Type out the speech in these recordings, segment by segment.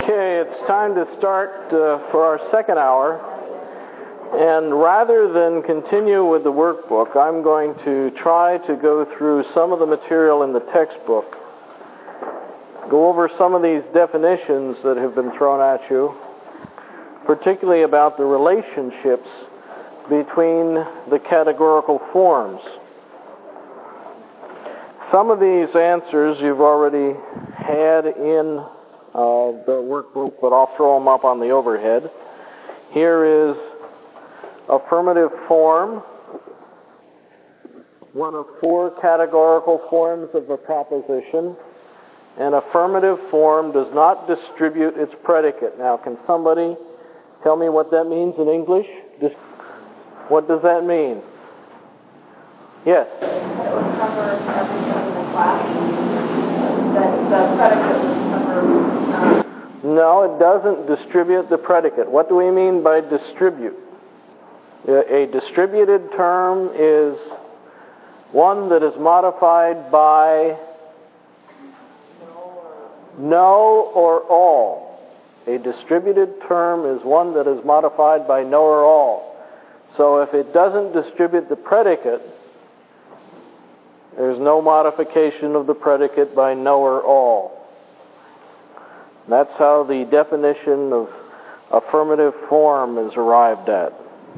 Okay, it's time to start for our second hour. And rather than continue with the workbook, I'm going to try to go through some of the material in the textbook, go over some of these definitions that have been thrown at you, particularly about the relationships between the categorical forms. Some of these answers you've already had in the workbook, but I'll throw them up on the overhead. Here is affirmative form, one of four categorical forms of a proposition. An affirmative form does not distribute its predicate. Now, can somebody tell me what that means in English? What does that mean? Yes? It would cover everything in the class. That the predicate would cover... No, it doesn't distribute the predicate. What do we mean by distribute? A distributed term is one that is modified by no or all. A distributed term is one that is modified by no or all. So if it doesn't distribute the predicate, there's no modification of the predicate by no or all. That's how the definition of affirmative form is arrived at.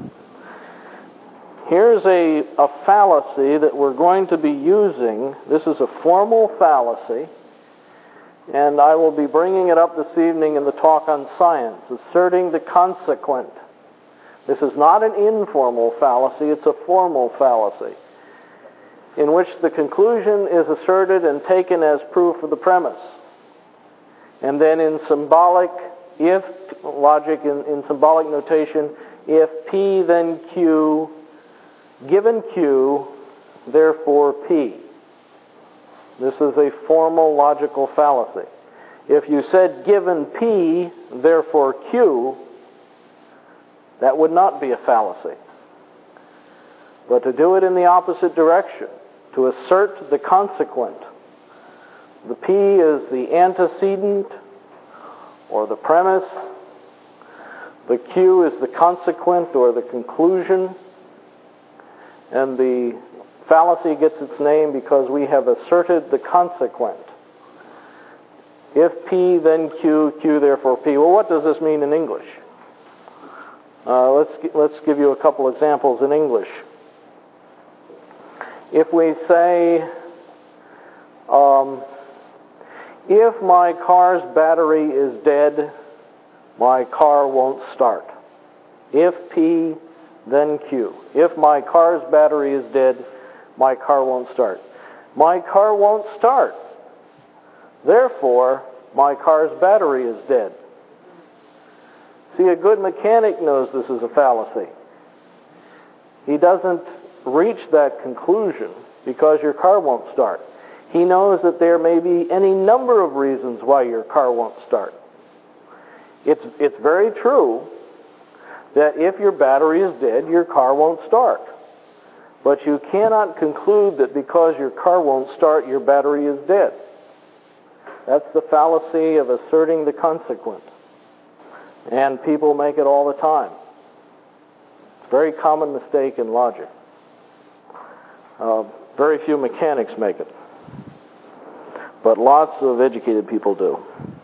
Here's a fallacy that we're going to be using. This is a formal fallacy, and I will be bringing it up this evening in the talk on science, asserting the consequent. This is not an informal fallacy, it's a formal fallacy, in which the conclusion is asserted and taken as proof of the premise. And then in symbolic, if logic, in symbolic notation, if P then Q, given Q, therefore P. This is a formal logical fallacy. If you said given P, therefore Q, that would not be a fallacy. But to do it in the opposite direction, to assert the consequent, the P is the antecedent or the premise. The Q is the consequent or the conclusion. And the fallacy gets its name because we have asserted the consequent. If P, then Q, Q, therefore P. Well, what does this mean in English? Let's give you a couple examples in English. If we say, if my car's battery is dead, my car won't start. If P, then Q. If my car's battery is dead, my car won't start. My car won't start. Therefore, my car's battery is dead. See, a good mechanic knows this is a fallacy. He doesn't reach that conclusion because your car won't start. He knows that there may be any number of reasons why your car won't start. It's very true that if your battery is dead, your car won't start. But you cannot conclude that because your car won't start, your battery is dead. That's the fallacy of asserting the consequent. And people make it all the time. It's a very common mistake in logic. Very few mechanics make it. But lots of educated people do.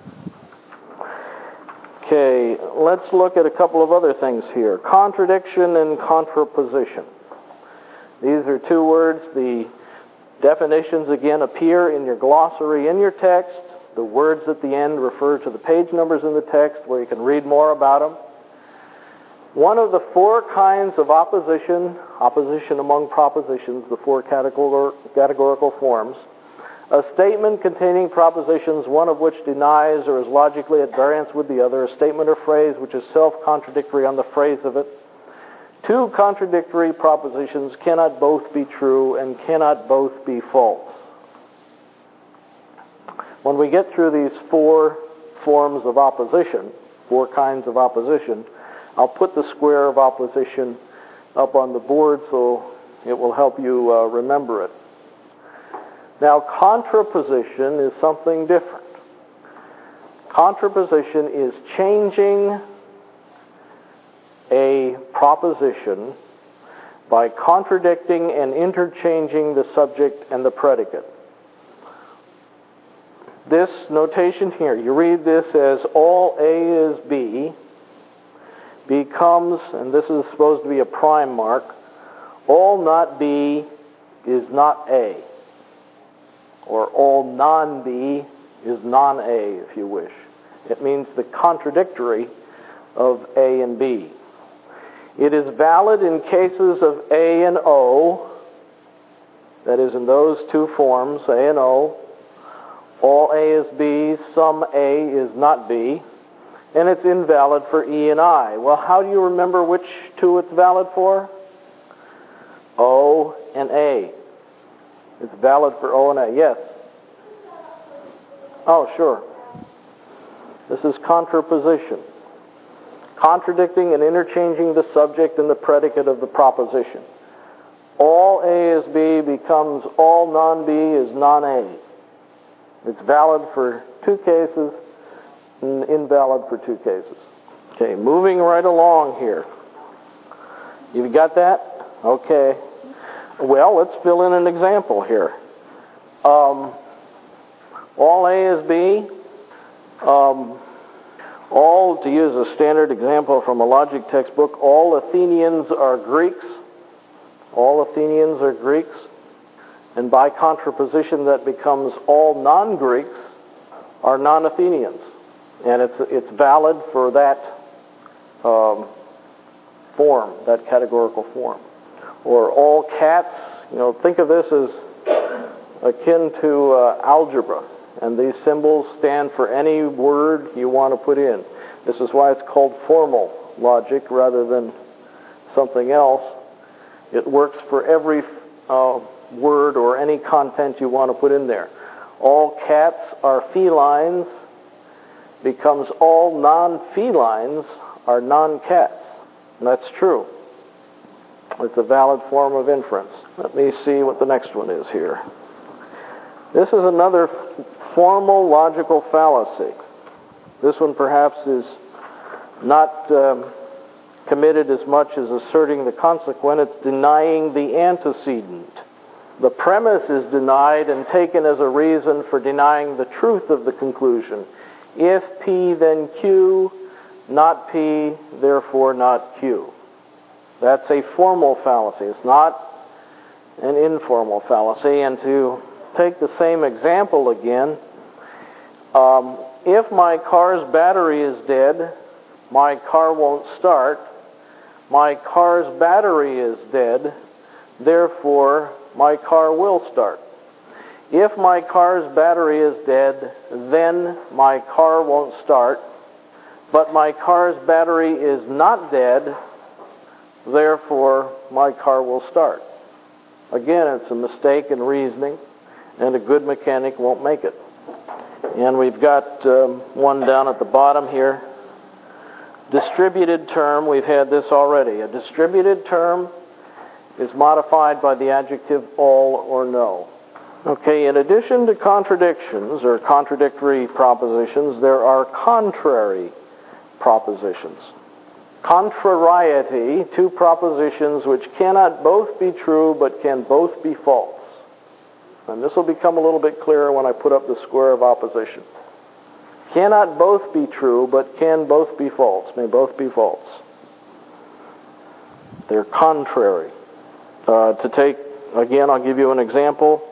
Okay, let's look at a couple of other things here. Contradiction and contraposition. These are two words. The definitions, again, appear in your glossary in your text. The words at the end refer to the page numbers in the text where you can read more about them. One of the four kinds of opposition among propositions, the four categorical forms, a statement containing propositions, one of which denies or is logically at variance with the other, a statement or phrase which is self-contradictory on the phrase of it. Two contradictory propositions cannot both be true and cannot both be false. When we get through these four forms of opposition, four kinds of opposition, I'll put the square of opposition up on the board so it will help you remember it. Now, contraposition is something different. Contraposition is changing a proposition by contradicting and interchanging the subject and the predicate. This notation here, you read this as all A is B, becomes, and this is supposed to be a prime mark, all not B is not A. Or all non-B is non-A, if you wish. It means the contradictory of A and B. It is valid in cases of A and O, that is, in those two forms, A and O. All A is B, some A is not B, and it's invalid for E and I. Well, how do you remember which two it's valid for? O and A. It's valid for O and A. Yes? Oh, sure. This is contraposition. Contradicting and interchanging the subject and the predicate of the proposition. All A is B becomes all non-B is non-A. It's valid for two cases and invalid for two cases. Okay, moving right along here. You've got that? Okay. Well, let's fill in an example here. All A is B. All, to use a standard example from a logic textbook, all Athenians are Greeks. All Athenians are Greeks. And by contraposition, that becomes all non-Greeks are non-Athenians. And it's valid for that form, that categorical form. Or all cats, think of this as akin to algebra. And these symbols stand for any word you want to put in. This is why it's called formal logic rather than something else. It works for every word or any content you want to put in there. All cats are felines becomes all non-felines are non-cats. And that's true. It's a valid form of inference. Let me see what the next one is here. This is another formal logical fallacy. This one perhaps is not committed as much as asserting the consequent. It's denying the antecedent. The premise is denied and taken as a reason for denying the truth of the conclusion. If P, then Q, not P, therefore not Q. That's a formal fallacy. It's not an informal fallacy. And to take the same example again, if my car's battery is dead, my car won't start. My car's battery is dead, therefore my car will start. If my car's battery is dead, then my car won't start. But my car's battery is not dead, therefore my car will start. Again, it's a mistake in reasoning, and a good mechanic won't make it. And we've got one down at the bottom here. Distributed term, we've had this already. A distributed term is modified by the adjective all or no. Okay, in addition to contradictions or contradictory propositions, there are contrary propositions. Contrariety, two propositions which cannot both be true but can both be false. And this will become a little bit clearer when I put up the square of opposition. Cannot both be true, but can both be false. May both be false. They're contrary. To take, again, I'll give you an example.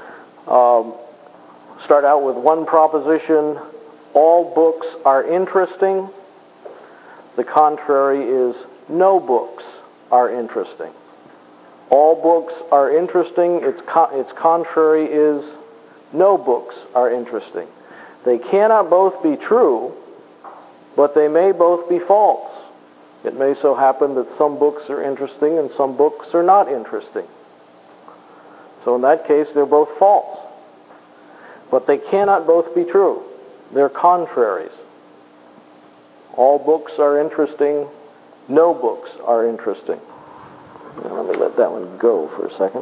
Start out with one proposition. All books are interesting. The contrary is no books are interesting. All books are interesting. Its contrary is no books are interesting. They cannot both be true, but they may both be false. It may so happen that some books are interesting and some books are not interesting. So in that case, they're both false. But they cannot both be true. They're contraries. All books are interesting. No books are interesting. Now, let me let that one go for a second.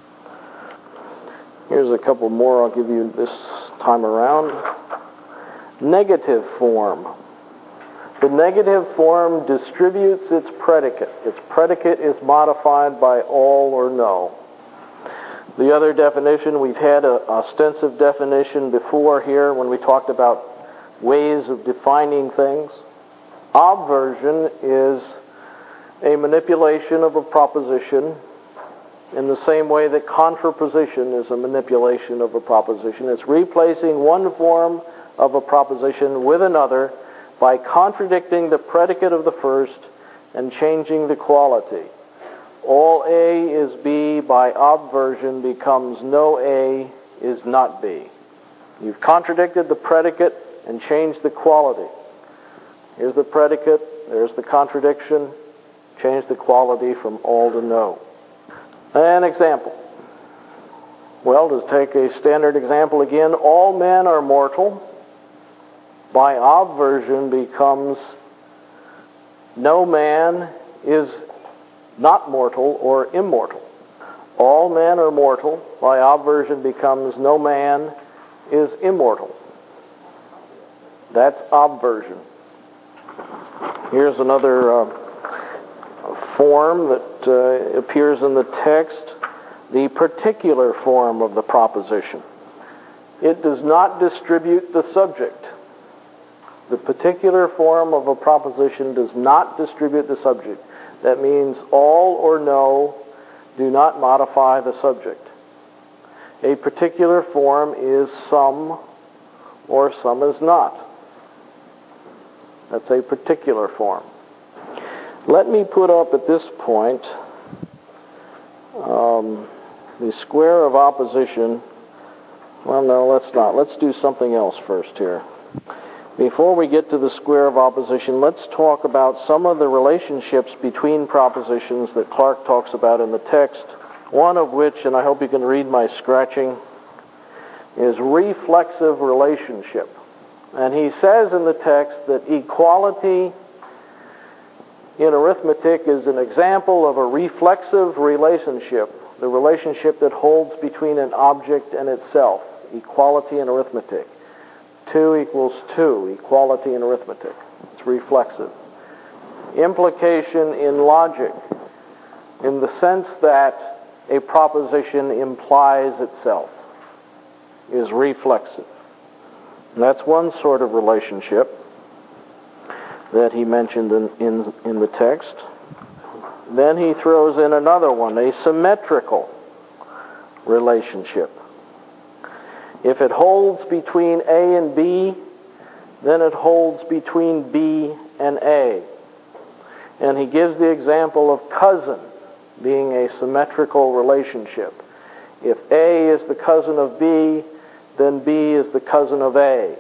Here's a couple more I'll give you this time around. Negative form. The negative form distributes its predicate. Its predicate is modified by all or no. The other definition, we've had an ostensive definition before here when we talked about ways of defining things. Obversion is a manipulation of a proposition in the same way that contraposition is a manipulation of a proposition. It's replacing one form of a proposition with another by contradicting the predicate of the first and changing the quality. All A is B by obversion becomes no A is not B. You've contradicted the predicate and changed the quality. Here's the predicate, there's the contradiction, change the quality from all to no. An example. Well, to take a standard example again, all men are mortal. By obversion becomes no man is not mortal or immortal. All men are mortal. By obversion becomes no man is immortal. That's obversion. Here's another form that appears in the text, the particular form of the proposition. It does not distribute the subject. The particular form of a proposition does not distribute the subject. That means all or no do not modify the subject. A particular form is some or some is not. That's a particular form. Let me put up at this point the square of opposition. Well, no, let's not. Let's do something else first here. Before we get to the square of opposition, let's talk about some of the relationships between propositions that Clark talks about in the text, one of which, and I hope you can read my scratching, is reflexive relationship. And he says in the text that equality in arithmetic is an example of a reflexive relationship, the relationship that holds between an object and itself, equality in arithmetic. 2 equals 2, equality in arithmetic. It's reflexive. Implication in logic, in the sense that a proposition implies itself, is reflexive. And that's one sort of relationship that he mentioned in the text. Then he throws in another one, a symmetrical relationship. If it holds between A and B, then it holds between B and A. And he gives the example of cousin being a symmetrical relationship. If A is the cousin of B, then B is the cousin of A.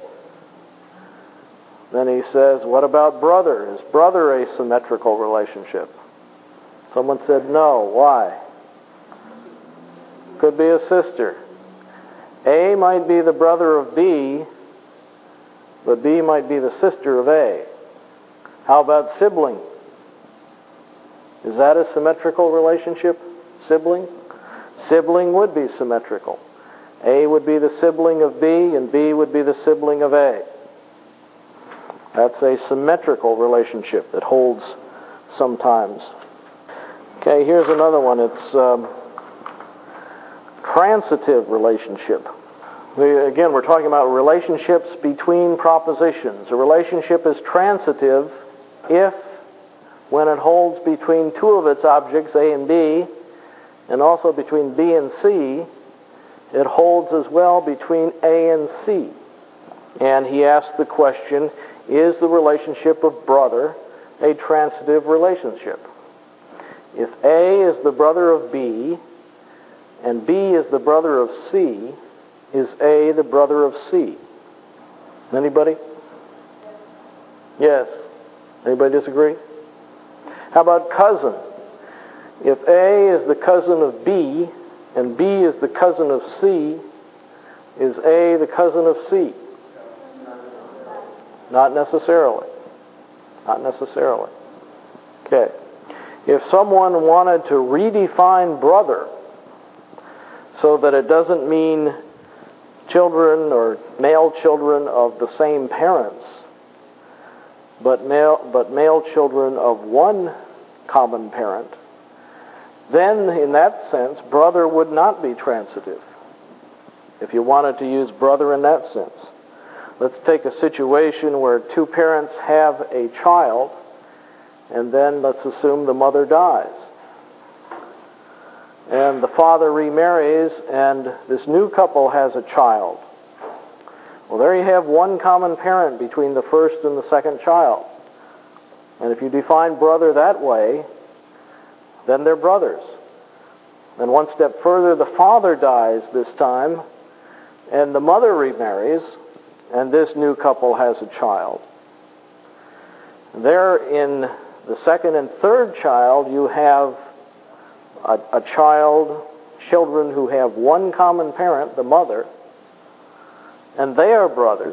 Then he says, what about brother? Is brother a symmetrical relationship? Someone said no. Why? Could be a sister. A might be the brother of B, but B might be the sister of A. How about sibling? Is that a symmetrical relationship? Sibling? Sibling would be symmetrical. A would be the sibling of B, and B would be the sibling of A. That's a symmetrical relationship that holds sometimes. Okay, here's another one. It's transitive relationship. Again, we're talking about relationships between propositions. A relationship is transitive if, when it holds between two of its objects, A and B, and also between B and C, it holds as well between A and C. And he asks the question, is the relationship of brother a transitive relationship? If A is the brother of B, and B is the brother of C, is A the brother of C? Anybody? Yes. Anybody disagree? How about cousin? If A is the cousin of B, and B is the cousin of C, is A the cousin of C? Not necessarily. Not necessarily. Okay. If someone wanted to redefine brother so that it doesn't mean children or male children of the same parents, but male children of one common parent, then in that sense, brother would not be transitive, if you wanted to use brother in that sense. Let's take a situation where two parents have a child, and then let's assume the mother dies. And the father remarries, and this new couple has a child. Well, there you have one common parent between the first and the second child. And if you define brother that way, then they're brothers. And one step further, the father dies this time, and the mother remarries, and this new couple has a child. There in the second and third child, you have children who have one common parent, the mother, and they are brothers.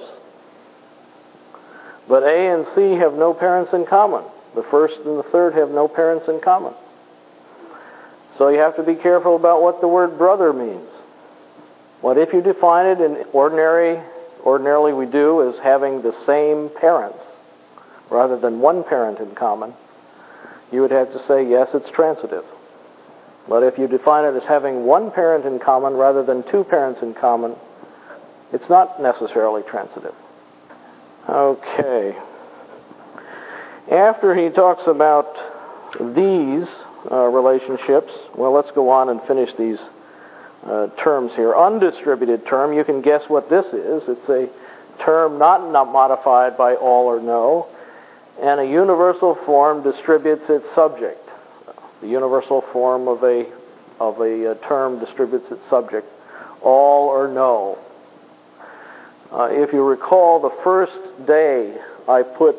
But A and C have no parents in common. The first and the third have no parents in common. So you have to be careful about what the word brother means. What if you define it in ordinarily we do, as having the same parents rather than one parent in common? You would have to say, yes, it's transitive. But if you define it as having one parent in common rather than two parents in common, it's not necessarily transitive. Okay. After he talks about these relationships, well, let's go on and finish these terms here. Undistributed term, you can guess what this is. It's a term not modified by all or no, and a universal form distributes its subject. The universal form of a term distributes its subject, all or no. If you recall, the first day I put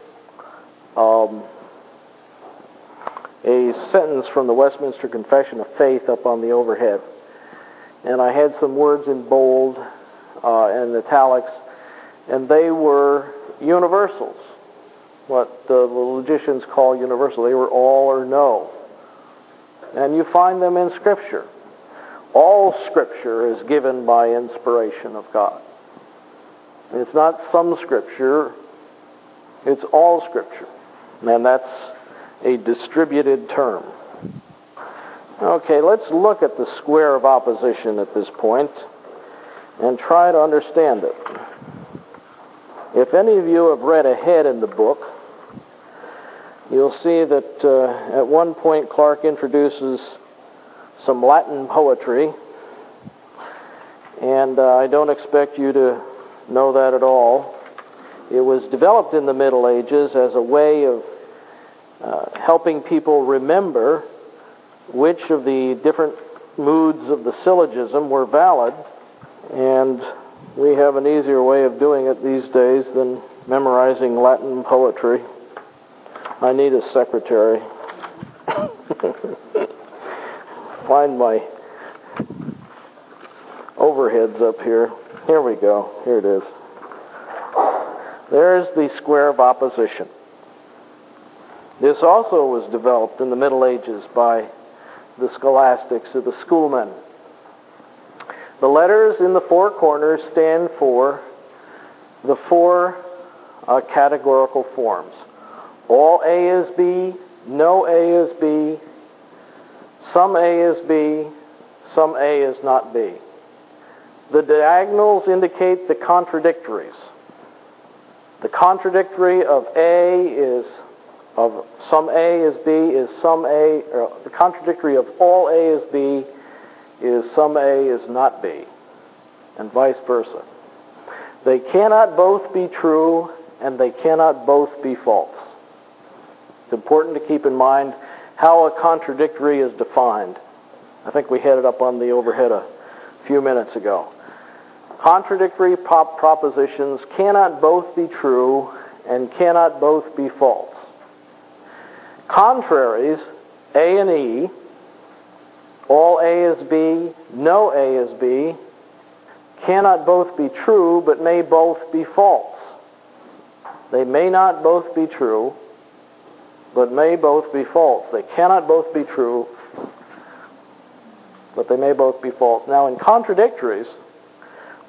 a sentence from the Westminster Confession of Faith up on the overhead, and I had some words in bold and italics, and they were universals, what the logicians call universal. They were all or no. And you find them in Scripture. All Scripture is given by inspiration of God. It's not some Scripture, it's all Scripture. And that's a distributed term. Okay, let's look at the square of opposition at this point and try to understand it. If any of you have read ahead in the book, you'll see that at one point Clark introduces some Latin poetry, and I don't expect you to know that at all. It was developed in the Middle Ages as a way of helping people remember which of the different moods of the syllogism were valid, and we have an easier way of doing it these days than memorizing Latin poetry. I need a secretary. Find my overheads up here. Here we go. Here it is. There's the square of opposition. This also was developed in the Middle Ages by the scholastics or the schoolmen. The letters in the four corners stand for the four categorical forms. All A is B, no A is B, some A is B, some A is not B. The diagonals indicate the contradictories. The contradictory of A is of some A is B is some A, or the contradictory of all A is B is some A is not B, and vice versa. They cannot both be true, and they cannot both be false. It's important to keep in mind how a contradictory is defined. I think we had it up on the overhead a few minutes ago. Contradictory propositions cannot both be true and cannot both be false. Contraries, A and E, all A is B, no A is B, cannot both be true but may both be false. They may not both be true, but may both be false. They cannot both be true, but they may both be false. Now, in contradictories,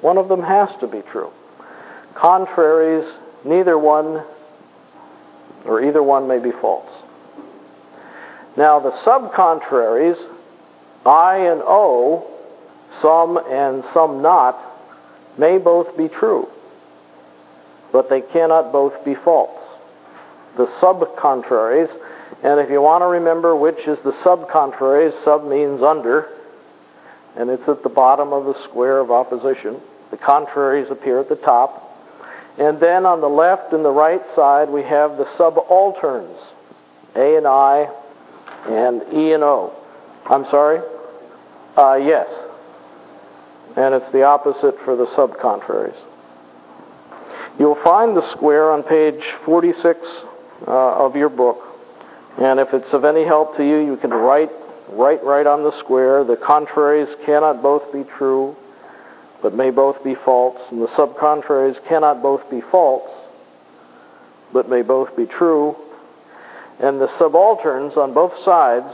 One of them has to be true. Contraries, neither one or either one may be false. Now the subcontraries, I and O, some and some not, may both be true, but they cannot both be false. The subcontraries, and if you want to remember which is the subcontraries, sub means under, and it's at the bottom of the square of opposition. The contraries appear at the top. And then on the left and the right side we have the subalterns, A and I, and E and O. I'm sorry? Yes. And it's the opposite for the subcontraries. You'll find the square on page 46 of your book. And if it's of any help to you, you can write right on the square. The contraries cannot both be true, but may both be false. And the subcontraries cannot both be false, but may both be true. And the subalterns on both sides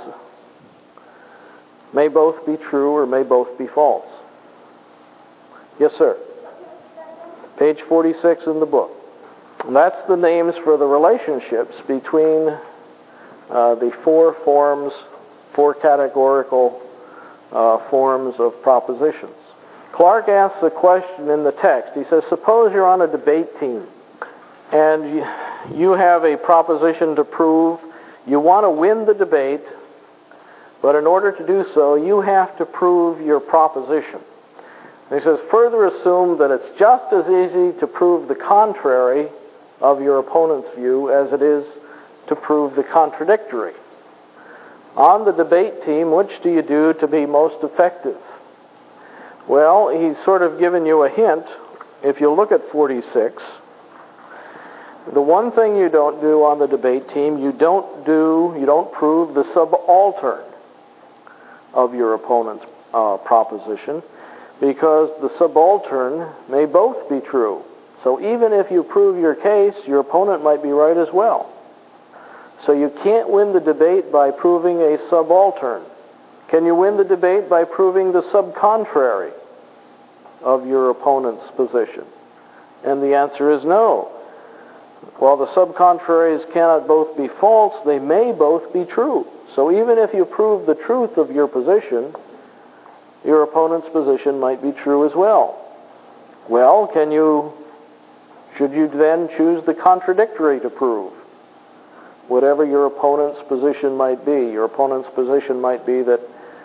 may both be true or may both be false. Yes, sir. Page 46 in the book. And that's the names for the relationships between the four categorical forms of propositions. Clark asks a question in the text. He says, suppose you're on a debate team and you have a proposition to prove. You want to win the debate, but in order to do so, you have to prove your proposition. And he says, further assume that it's just as easy to prove the contrary of your opponent's view as it is to prove the contradictory. On the debate team, which do you do to be most effective? Well, he's sort of given you a hint. If you look at 46, the one thing you don't do on the debate team, you don't prove the subaltern of your opponent's proposition, because the subaltern may both be true. So even if you prove your case, your opponent might be right as well. So you can't win the debate by proving a subaltern. Can you win the debate by proving the subcontrary of your opponent's position? And the answer is no. While the subcontraries cannot both be false, they may both be true. So even if you prove the truth of your position, your opponent's position might be true as well. Well, should you then choose the contradictory to prove? Whatever your opponent's position might be. Your opponent's position might be that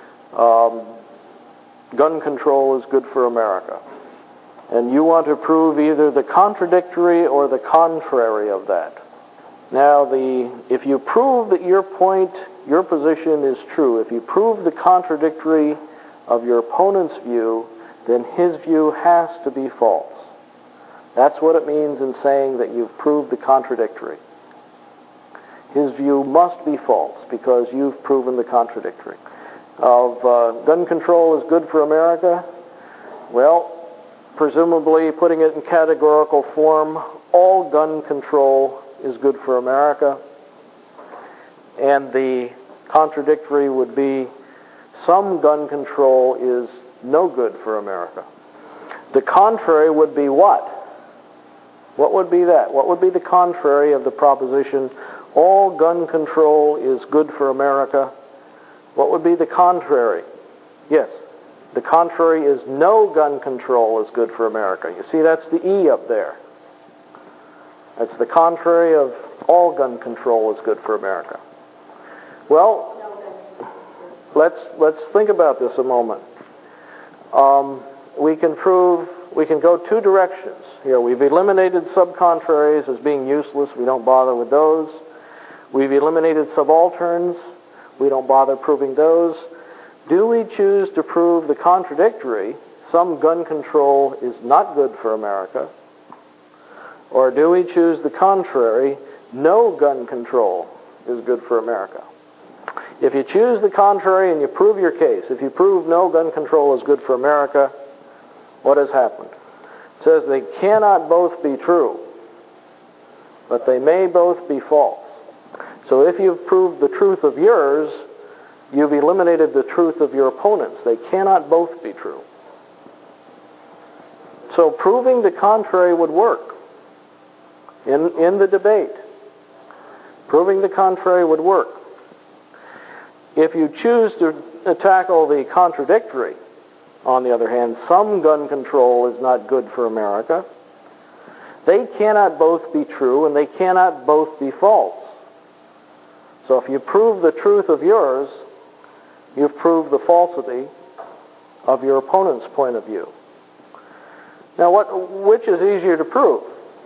gun control is good for America. And you want to prove either the contradictory or the contrary of that. Now, if you prove that your position is true, if you prove the contradictory of your opponent's view, then his view has to be false. That's what it means in saying that you've proved the contradictory. His view must be false because you've proven the contradictory. Gun control is good for America. Well, presumably, putting it in categorical form, all gun control is good for America. And the contradictory would be some gun control is no good for America. The contrary would be what? What would be that? What would be the contrary of the proposition, all gun control is good for America? What would be the contrary? Yes. The contrary is no gun control is good for America. You see, that's the E up there. That's the contrary of all gun control is good for America. Well, let's think about this a moment. We can go two directions. Here, we've eliminated subcontraries as being useless. We don't bother with those. We've eliminated subalterns. We don't bother proving those. Do we choose to prove the contradictory, some gun control is not good for America? Or do we choose the contrary, no gun control is good for America? If you choose the contrary and you prove your case, if you prove no gun control is good for America, what has happened? It says they cannot both be true, but they may both be false. So if you've proved the truth of yours, you've eliminated the truth of your opponents. They cannot both be true. So proving the contrary would work in the debate. Proving the contrary would work. If you choose to tackle the contradictory, on the other hand, some gun control is not good for America. They cannot both be true and they cannot both be false. So if you prove the truth of yours, you've proved the falsity of your opponent's point of view. Now, which is easier to prove?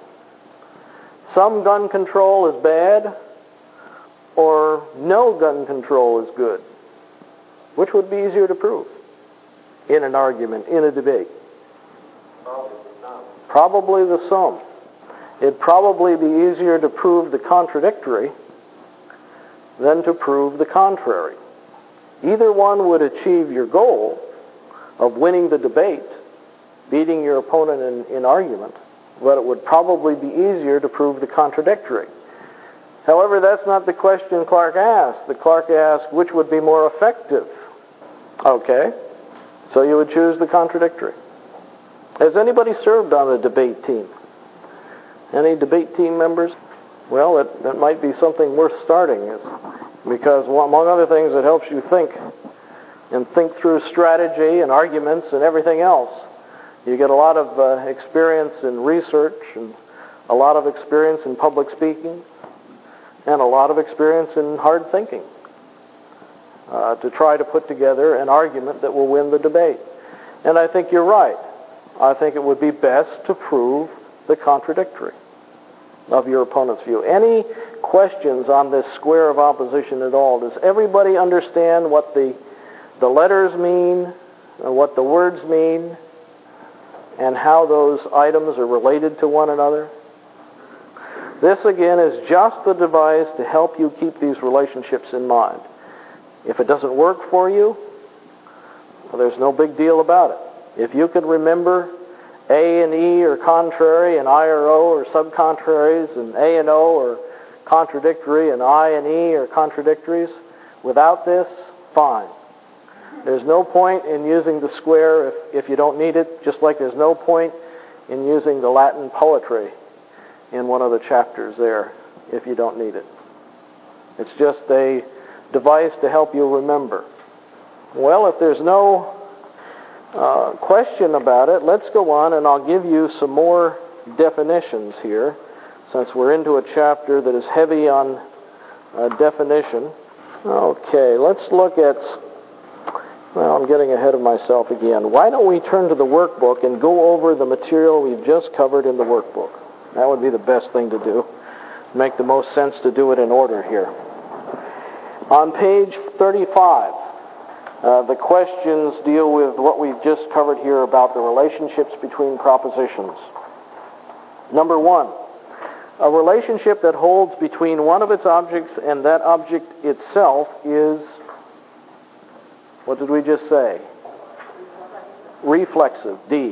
Some gun control is bad, or no gun control is good? Which would be easier to prove in an argument, in a debate? Probably the sum. It'd probably be easier to prove the contradictory than to prove the contrary. Either one would achieve your goal of winning the debate, beating your opponent in argument, but it would probably be easier to prove the contradictory. However, that's not the question Clark asked. The Clark asked, which would be more effective? Okay, so you would choose the contradictory. Has anybody served on a debate team? Any debate team members? Well, that might be something worth starting, because among other things, it helps you think and think through strategy and arguments and everything else. You get a lot of experience in research and a lot of experience in public speaking and a lot of experience in hard thinking to try to put together an argument that will win the debate. And I think you're right. I think it would be best to prove the contradictory of your opponent's view. Any questions on this square of opposition at all? Does everybody understand what the letters mean, and what the words mean, and how those items are related to one another? This, again, is just the device to help you keep these relationships in mind. If it doesn't work for you, well, there's no big deal about it. If you could remember A and E are contrary and I or O are subcontraries, and A and O are contradictory and I and E are contradictories, without this, fine. There's no point in using the square if you don't need it, just like there's no point in using the Latin poetry in one of the chapters there if you don't need it. It's just a device to help you remember. Well, if there's no question about it, let's go on and I'll give you some more definitions here, since we're into a chapter that is heavy on definition. Okay, let's look at... Well, I'm getting ahead of myself again. Why don't we turn to the workbook and go over the material we've just covered in the workbook? That would be the best thing to do. Make the most sense to do it in order here. On page 35, the questions deal with what we've just covered here about the relationships between propositions. Number one, a relationship that holds between one of its objects and that object itself is... What did we just say? Reflexive, D.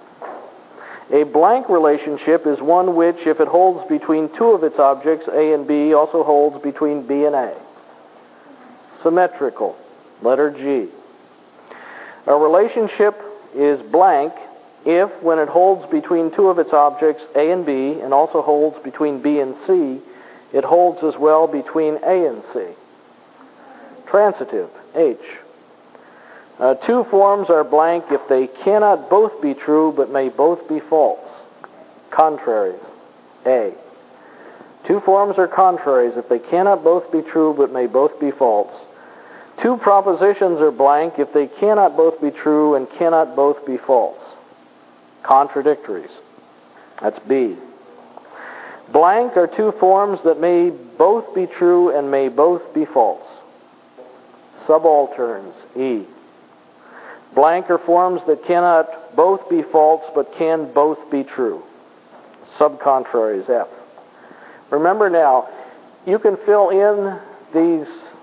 A blank relationship is one which, if it holds between two of its objects, A and B, also holds between B and A. Symmetrical, letter G. A relationship is blank if, when it holds between two of its objects, A and B, and also holds between B and C, it holds as well between A and C. Transitive, H. Two forms are blank if they cannot both be true but may both be false. Contraries, A. Two forms are contraries if they cannot both be true but may both be false. Two propositions are blank if they cannot both be true and cannot both be false. Contradictories. That's B. Blank are two forms that may both be true and may both be false. Subalterns, E. Blank are forms that cannot both be false but can both be true. Subcontraries, F. Remember now, you can fill in these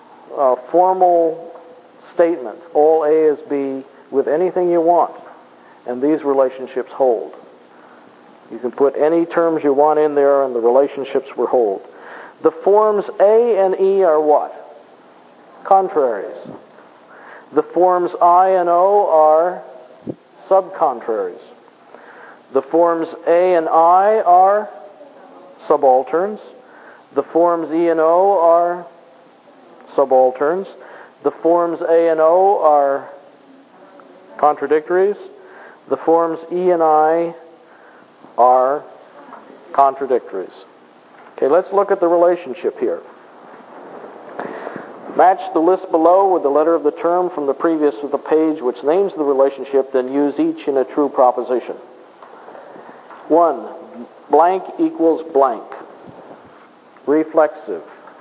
formal statements, all A is B, with anything you want, and these relationships hold. You can put any terms you want in there and the relationships will hold. The forms A and E are what? Contraries. The forms I and O are subcontraries. The forms A and I are subalterns. The forms E and O are subalterns. The forms A and O are contradictories. The forms E and I are contradictories. Okay, let's look at the relationship here. Match the list below with the letter of the term from the previous of the page which names the relationship, then use each in a true proposition. 1. Blank equals blank. Reflexive.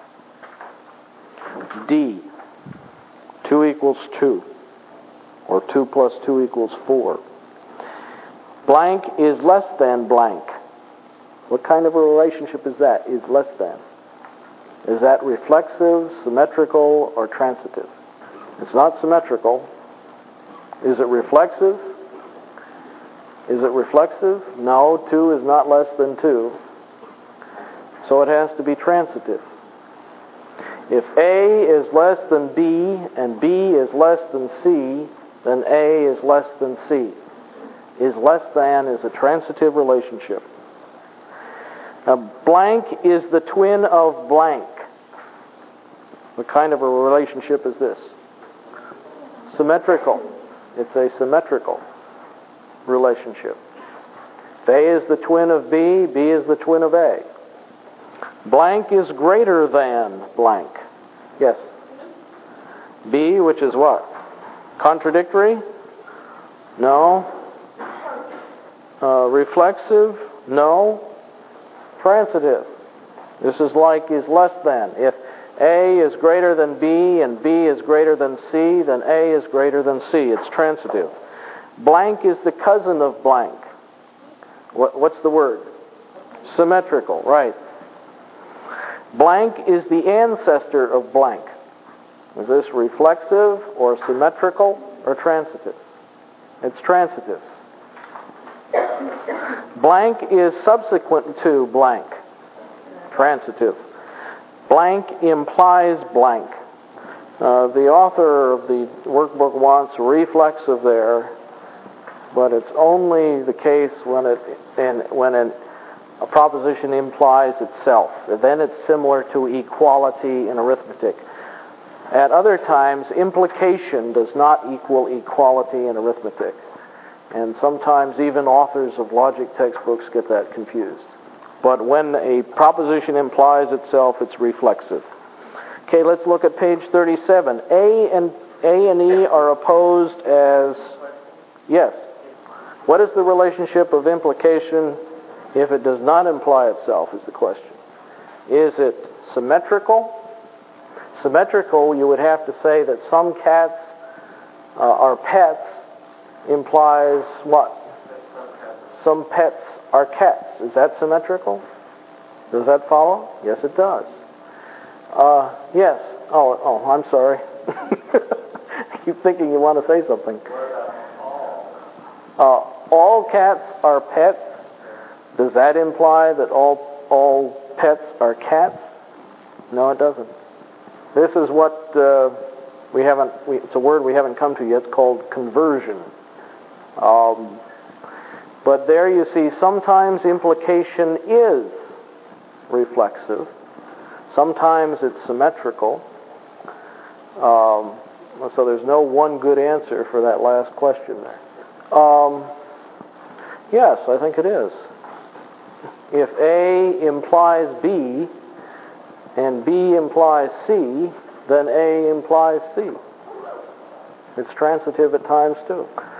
D. 2 equals 2. Or 2 plus 2 equals 4. Blank is less than blank. What kind of a relationship is that? Is less than. Is that reflexive, symmetrical, or transitive? It's not symmetrical. Is it reflexive? Is it reflexive? No, 2 is not less than 2. So it has to be transitive. If A is less than B and B is less than C, then A is less than C. Is less than is a transitive relationship. Now, blank is the twin of blank. What kind of a relationship is this? Symmetrical. It's a symmetrical relationship. If A is the twin of B, B is the twin of A. Blank is greater than blank. Yes. B, which is what? Contradictory? No. Reflexive? No. Transitive. This is like is less than. If A is greater than B and B is greater than C, then A is greater than C. It's transitive. Blank is the cousin of blank. What's the word? Symmetrical, right. Blank is the ancestor of blank. Is this reflexive or symmetrical or transitive? It's transitive. Blank is subsequent to blank. Transitive. Blank implies blank. The author of the workbook wants reflexive there, but it's only the case when a proposition implies itself. Then it's similar to equality in arithmetic. At other times, implication does not equal equality in arithmetic. And sometimes even authors of logic textbooks get that confused. But when a proposition implies itself, it's reflexive. Okay, let's look at page 37. A and E are opposed as... Yes. What is the relationship of implication if it does not imply itself, is the question. Is it symmetrical? Symmetrical, you would have to say that some cats are pets implies what? Some pets are cats. Is that symmetrical? Does that follow? Yes, it does. Yes. Oh, I'm sorry. I keep thinking you want to say something. All cats are pets. Does that imply that all pets are cats? No, it doesn't. This is what it's a word we haven't come to yet. It's called conversion. But there you see, sometimes implication is reflexive. Sometimes it's symmetrical. So there's no one good answer for that last question there. Yes, I think it is. If A implies B and B implies C, then A implies C. It's transitive at times too.